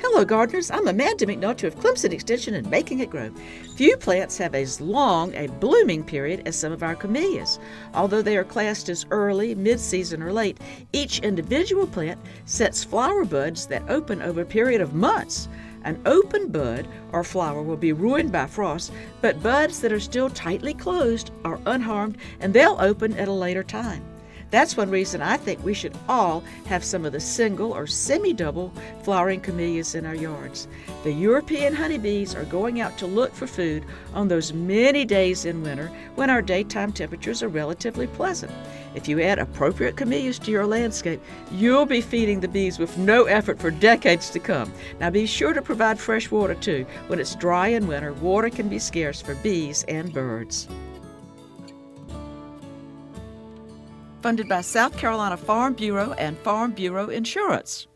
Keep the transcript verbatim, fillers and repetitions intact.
Hello, gardeners. I'm Amanda McNulty of Clemson Extension and Making It Grow. Few plants have as long a blooming period as some of our camellias. Although they are classed as early, mid-season, or late, each individual plant sets flower buds that open over a period of months. An open bud or flower will be ruined by frost, but buds that are still tightly closed are unharmed and they'll open at a later time. That's one reason I think we should all have some of the single or semi-double flowering camellias in our yards. The European honeybees are going out to look for food on those many days in winter when our daytime temperatures are relatively pleasant. If you add appropriate camellias to your landscape, you'll be feeding the bees with no effort for decades to come. Now be sure to provide fresh water too. When it's dry in winter, water can be scarce for bees and birds. Funded by South Carolina Farm Bureau and Farm Bureau Insurance.